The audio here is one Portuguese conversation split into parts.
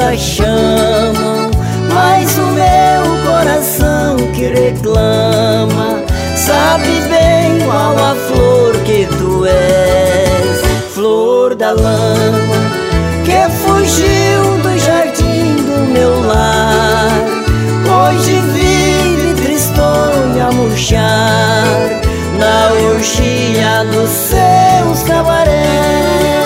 a chamam, mas o meu coração que reclama sabe bem qual a flor que tu és. Flor da lama que fugiu do jardim do meu lar, hoje vive tristonha a murchar na orgia dos seus cabarés.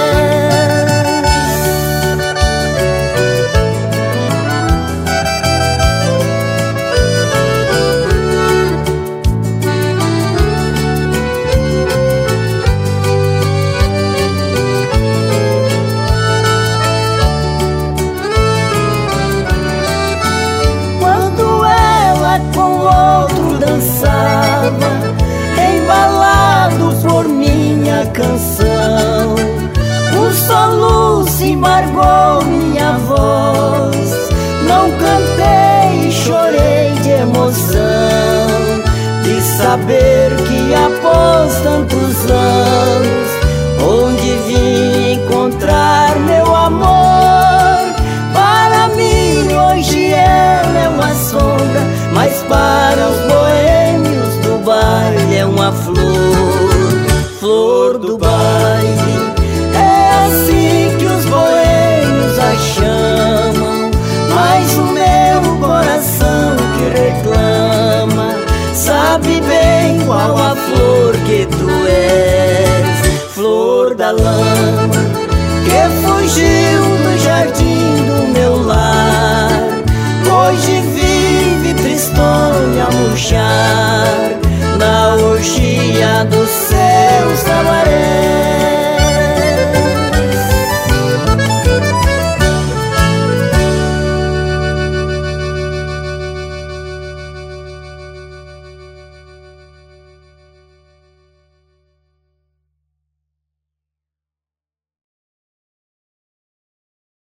Embalado por minha canção, o soluço embargou minha voz. Não cantei e chorei de emoção, de saber que após tantos anos, onde vim encontrar meu amor. Para mim hoje ela é uma sombra, mas para os boêmios do baile é uma flor, flor do baile. É assim que os boêmios a chamam, mas o meu coração que reclama sabe bem qual a flor que tu és. Flor da lama que fugiu do jardim do meu lar, hoje vive tristonha a murchar na orgia dos